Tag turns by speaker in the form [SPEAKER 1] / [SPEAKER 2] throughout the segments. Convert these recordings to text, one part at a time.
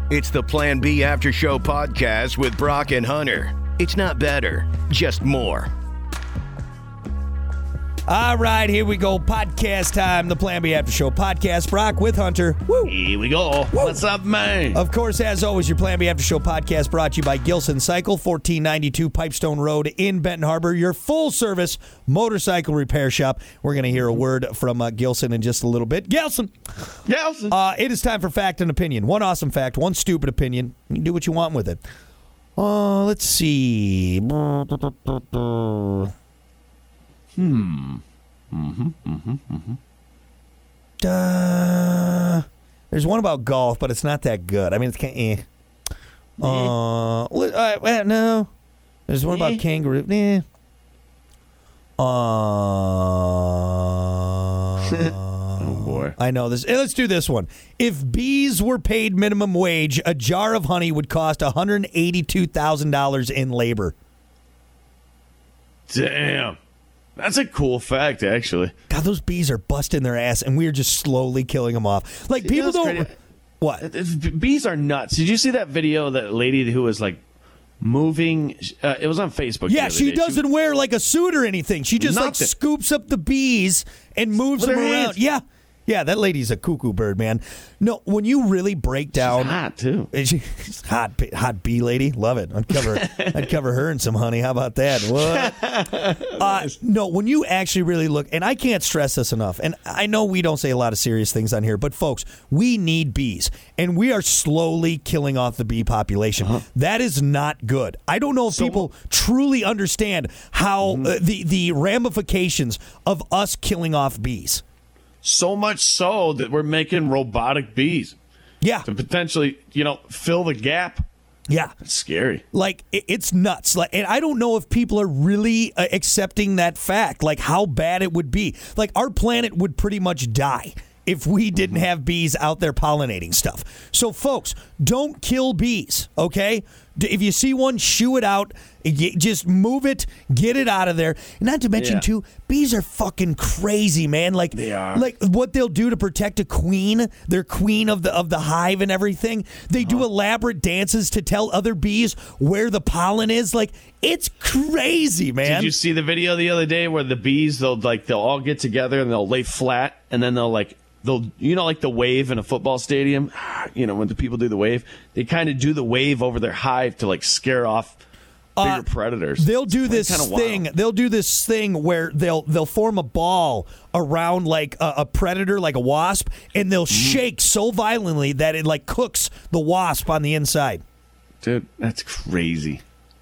[SPEAKER 1] It's the Plan B After Show podcast with Brock and Hunter. It's not better, just more.
[SPEAKER 2] All right, here we go. Podcast time. The Plan B After Show podcast. Brock with Hunter. Woo.
[SPEAKER 3] Here we go. Woo. What's up, man?
[SPEAKER 2] Of course, as always, your Plan B After Show podcast brought to you by Gilson Cycle, 1492 Pipestone Road in Benton Harbor, your full-service motorcycle repair shop. We're going to hear a word from Gilson in just a little bit. Gilson! It is time for Fact and Opinion. One awesome fact, one stupid opinion. You can do what you want with it. Let's see. There's one about golf, but it's not that good. I mean, it's kind of no. There's one about kangaroo.
[SPEAKER 3] Oh, boy.
[SPEAKER 2] I know this. Let's do this one. If bees were paid minimum wage, a jar of honey would cost $182,000 in labor.
[SPEAKER 3] Damn. That's a cool fact, actually.
[SPEAKER 2] God, those bees are busting their ass, and we're just slowly killing them off. Like, people don't...
[SPEAKER 3] Crazy.
[SPEAKER 2] What?
[SPEAKER 3] Bees are nuts. Did you see that video, that lady who was, like, moving? It was on Facebook.
[SPEAKER 2] Yeah, she doesn't wear, like, a suit or anything. She just, like, scoops up the bees and moves them around.
[SPEAKER 3] Hands.
[SPEAKER 2] Yeah. Yeah, that lady's a cuckoo bird, man. No, when you really break down...
[SPEAKER 3] She's hot, too.
[SPEAKER 2] She's hot bee lady. Love it. I'd cover her in some honey. How about that? What? No, when you actually really look... And I can't stress this enough. And I know we don't say a lot of serious things on here, but, folks, we need bees. And we are slowly killing off the bee population. Uh-huh. That is not good. I don't know if people truly understand how the ramifications of us killing off bees.
[SPEAKER 3] So much so that we're making robotic bees.
[SPEAKER 2] Yeah.
[SPEAKER 3] To potentially, fill the gap.
[SPEAKER 2] Yeah.
[SPEAKER 3] It's scary.
[SPEAKER 2] Like, it's nuts. Like, and I don't know if people are really accepting that fact, like how bad it would be. Like, our planet would pretty much die if we didn't have bees out there pollinating stuff. So, folks, don't kill bees, okay? If you see one, shoo it out. Just move it. Get it out of there. Not to mention, too, bees are fucking crazy, man. Like,
[SPEAKER 3] they are.
[SPEAKER 2] Like, what they'll do to protect a queen, their queen of the hive and everything. They do elaborate dances to tell other bees where the pollen is. Like, it's crazy, man.
[SPEAKER 3] Did you see the video the other day where the bees, they'll all get together and they'll lay flat and then they'll like the wave in a football stadium, when the people do the wave, they kind of do the wave over their hive to like scare off bigger predators.
[SPEAKER 2] They'll do this thing. Wild. They'll do this thing where they'll form a ball around like a predator, like a wasp, and they'll shake so violently that it like cooks the wasp on the inside.
[SPEAKER 3] Dude, that's crazy.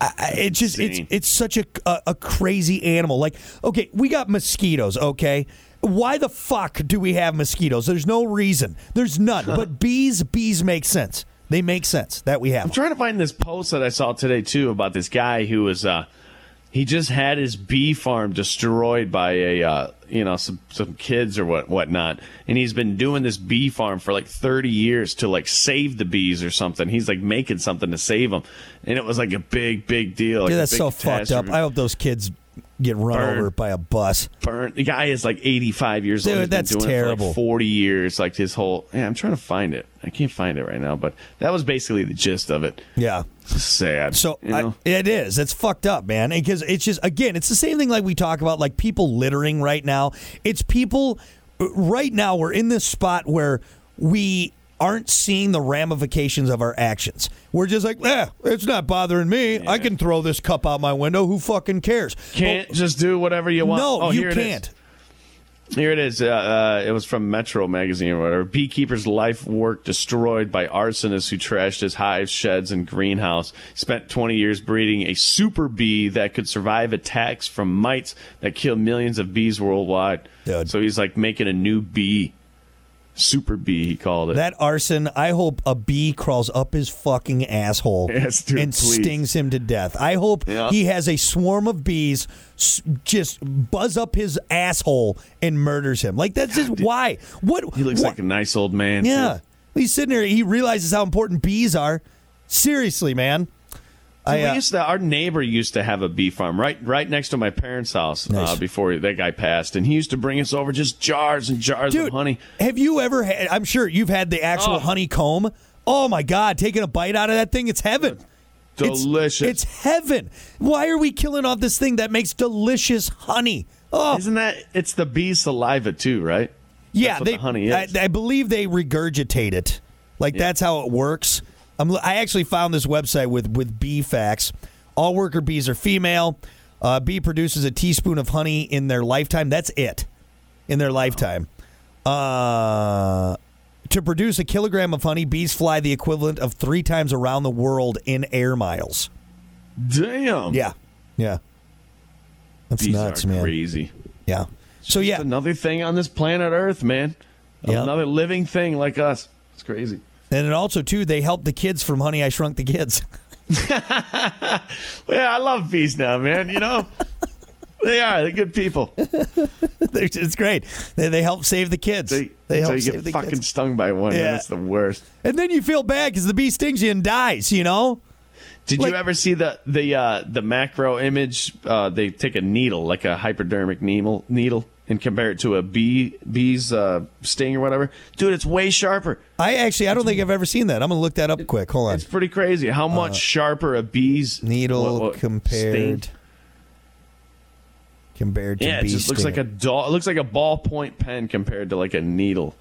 [SPEAKER 2] It's such a crazy animal. Like, okay, we got mosquitoes, okay? Why the fuck do we have mosquitoes? There's no reason. There's none. But bees make sense. They make sense that we have them.
[SPEAKER 3] I'm trying to find this post that I saw today, too, about this guy who was, he just had his bee farm destroyed by some kids or whatnot. And he's been doing this bee farm for like 30 years to like save the bees or something. He's like making something to save them. And it was like a big, big deal. Like,
[SPEAKER 2] dude, that's so fucked up. I hope those kids get run over by a bus.
[SPEAKER 3] The guy is like 85 years old.
[SPEAKER 2] Dude, that's
[SPEAKER 3] doing
[SPEAKER 2] terrible.
[SPEAKER 3] It for like 40 years, like his whole... Yeah, I'm trying to find it. I can't find it right now, but that was basically the gist of it.
[SPEAKER 2] Yeah.
[SPEAKER 3] It's sad.
[SPEAKER 2] So it is. It's fucked up, man. Because it's just, again, it's the same thing like we talk about, like people littering right now. It's people... Right now, we're in this spot where we aren't seeing the ramifications of our actions. We're just like, it's not bothering me. Yeah. I can throw this cup out my window. Who fucking cares?
[SPEAKER 3] Can't just do whatever you want.
[SPEAKER 2] No, you can't.
[SPEAKER 3] Here it is. It was from Metro magazine or whatever. Beekeeper's life work destroyed by arsonists who trashed his hives, sheds, and greenhouse. Spent 20 years breeding a super bee that could survive attacks from mites that kill millions of bees worldwide.
[SPEAKER 2] Dude.
[SPEAKER 3] So he's like making a new bee. Super bee, he called it.
[SPEAKER 2] That arson, I hope a bee crawls up his fucking asshole and stings him to death. I hope he has a swarm of bees just buzz up his asshole and murders him. Like, that's just why.
[SPEAKER 3] He looks like a nice old man.
[SPEAKER 2] Yeah. Too. He's sitting there. He realizes how important bees are. Seriously, man.
[SPEAKER 3] Our neighbor used to have a bee farm right next to my parents' house before that guy passed, and he used to bring us over just jars and jars of honey.
[SPEAKER 2] Have you ever had? I'm sure you've had the actual honeycomb Oh, my God. Taking a bite out of that thing, it's heaven.
[SPEAKER 3] Delicious.
[SPEAKER 2] It's heaven. Why are we killing off this thing that makes delicious honey? Oh,
[SPEAKER 3] Isn't that, it's the bee saliva too, right?
[SPEAKER 2] yeah.
[SPEAKER 3] That's what the honey is.
[SPEAKER 2] I believe they regurgitate it. That's how it works. I actually found this website with bee facts. All worker bees are female. Bee produces a teaspoon of honey in their lifetime. That's it. In their lifetime. To produce a kilogram of honey, bees fly the equivalent of 3 times around the world in air miles.
[SPEAKER 3] Damn.
[SPEAKER 2] Yeah. That's
[SPEAKER 3] Bees
[SPEAKER 2] nuts,
[SPEAKER 3] are
[SPEAKER 2] man.
[SPEAKER 3] crazy.
[SPEAKER 2] Yeah. So, yeah.
[SPEAKER 3] Another thing on this planet Earth, man.
[SPEAKER 2] Yep.
[SPEAKER 3] Another living thing like us. It's crazy.
[SPEAKER 2] And then also, too, they help the kids from Honey, I Shrunk the Kids.
[SPEAKER 3] Yeah, I love bees now, man. You know, they're good people.
[SPEAKER 2] It's great. They help save the kids. They help
[SPEAKER 3] you
[SPEAKER 2] save
[SPEAKER 3] get
[SPEAKER 2] the
[SPEAKER 3] fucking
[SPEAKER 2] kids.
[SPEAKER 3] stung by one.
[SPEAKER 2] Yeah.
[SPEAKER 3] Man. That's the worst.
[SPEAKER 2] And then you feel bad because the bee stings you and dies, you know?
[SPEAKER 3] Did you ever see the macro image? They take a needle, like a hypodermic needle, and compare it to a bee's sting or whatever. Dude, it's way sharper.
[SPEAKER 2] I don't think I've ever seen that. I'm going to look that up quick. Hold on.
[SPEAKER 3] It's pretty crazy how much sharper a bee's
[SPEAKER 2] Needle compared
[SPEAKER 3] sting.
[SPEAKER 2] to
[SPEAKER 3] Yeah, it
[SPEAKER 2] bee
[SPEAKER 3] just looks like
[SPEAKER 2] sting.
[SPEAKER 3] it looks like a ballpoint pen compared to like a needle.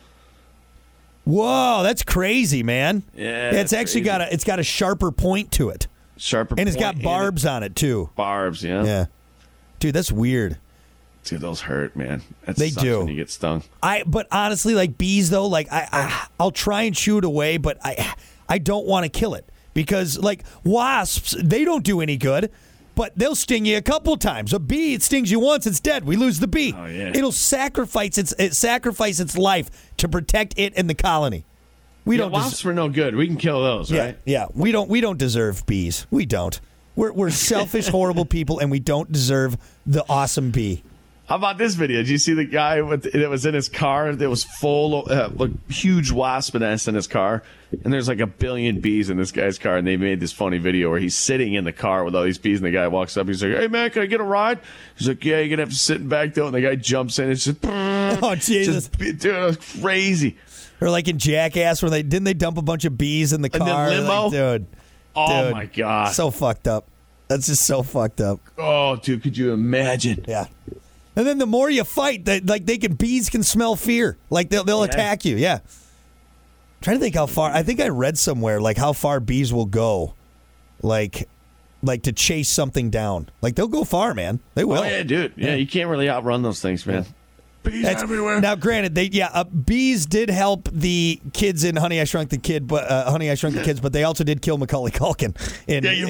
[SPEAKER 2] Whoa, that's crazy, man.
[SPEAKER 3] Yeah,
[SPEAKER 2] it's actually
[SPEAKER 3] crazy.
[SPEAKER 2] got a sharper point to it.
[SPEAKER 3] Sharper
[SPEAKER 2] And it's got
[SPEAKER 3] point
[SPEAKER 2] barbs on it, too.
[SPEAKER 3] Barbs, yeah.
[SPEAKER 2] Yeah. Dude, that's weird.
[SPEAKER 3] Dude, those hurt, man. That
[SPEAKER 2] They
[SPEAKER 3] sucks
[SPEAKER 2] do.
[SPEAKER 3] when you get stung.
[SPEAKER 2] But honestly, like bees though, like I'll try and shoo it away, but I don't want to kill it because like wasps, they don't do any good, but they'll sting you a couple times. A bee, it stings you once, it's dead. We lose the bee.
[SPEAKER 3] Oh, yeah.
[SPEAKER 2] It'll sacrifice its life to protect it and the colony. We don't.
[SPEAKER 3] Wasps were no good. We can kill those, right?
[SPEAKER 2] Yeah. We don't deserve bees. We don't. We're selfish, horrible people, and we don't deserve the awesome bee.
[SPEAKER 3] How about this video? Did you see the guy that was in his car? That was full of huge wasp nest in his car, and there's like 1 billion bees in this guy's car. And they made this funny video where he's sitting in the car with all these bees, and the guy walks up. He's like, "Hey man, can I get a ride?" He's like, "Yeah, you're gonna have to sit back though." And the guy jumps in. It's just,
[SPEAKER 2] Oh Jesus!
[SPEAKER 3] dude, it was crazy.
[SPEAKER 2] Or like in Jackass, where they dump a bunch of bees in the
[SPEAKER 3] And
[SPEAKER 2] car?
[SPEAKER 3] then limo?
[SPEAKER 2] Like, dude.
[SPEAKER 3] Oh
[SPEAKER 2] Dude,
[SPEAKER 3] my god,
[SPEAKER 2] so fucked up. That's just so fucked up.
[SPEAKER 3] oh dude, could you imagine?
[SPEAKER 2] Yeah. And then the more you fight, bees can smell fear. Like they'll attack you. Yeah. I'm trying to think how far. I think I read somewhere like how far bees will go, like to chase something down. Like they'll go far, man. They will.
[SPEAKER 3] Oh yeah, dude. Yeah, you can't really outrun those things, man. Bees everywhere.
[SPEAKER 2] Now, granted, bees did help the kids in Honey, I Shrunk the Kids, but they also did kill Macaulay Culkin.
[SPEAKER 3] Yeah, you're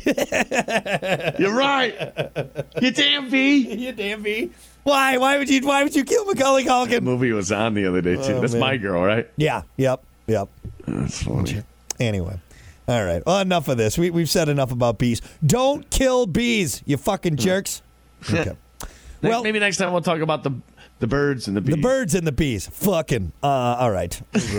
[SPEAKER 3] right. You're right. You damn bee.
[SPEAKER 2] You damn bee. Why? Why would you kill Macaulay Culkin?
[SPEAKER 3] That movie was on the other day too. That's
[SPEAKER 2] man.
[SPEAKER 3] My Girl, right?
[SPEAKER 2] Yeah. Yep.
[SPEAKER 3] That's funny.
[SPEAKER 2] Anyway. All right. Well, enough of this. We've said enough about bees. Don't kill bees, you fucking jerks. Okay.
[SPEAKER 3] Well, maybe next time we'll talk about the birds and the bees.
[SPEAKER 2] The birds and the bees. Fucking. All right.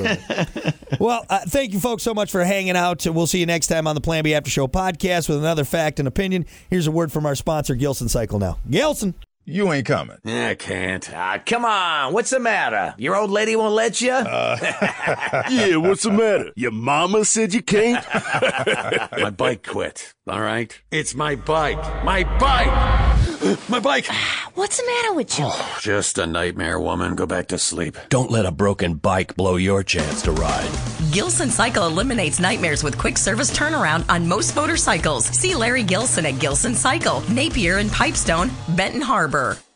[SPEAKER 2] Well, thank you folks so much for hanging out. We'll see you next time on the Plan B After Show podcast with another fact and opinion. Here's a word from our sponsor, Gilson Cycle Now. Gilson.
[SPEAKER 4] You ain't coming.
[SPEAKER 5] I can't. Come on. What's the matter? Your old lady won't let you?
[SPEAKER 6] Yeah, what's the matter? Your mama said you can't?
[SPEAKER 5] My bike quit, all right? It's my bike. My bike! My bike!
[SPEAKER 7] What's the matter with you?
[SPEAKER 5] Just a nightmare, woman. Go back to sleep.
[SPEAKER 8] Don't let a broken bike blow your chance to ride.
[SPEAKER 9] Gilson Cycle eliminates nightmares with quick service turnaround on most motorcycles. See Larry Gilson at Gilson Cycle, Napier and Pipestone, Benton Harbor.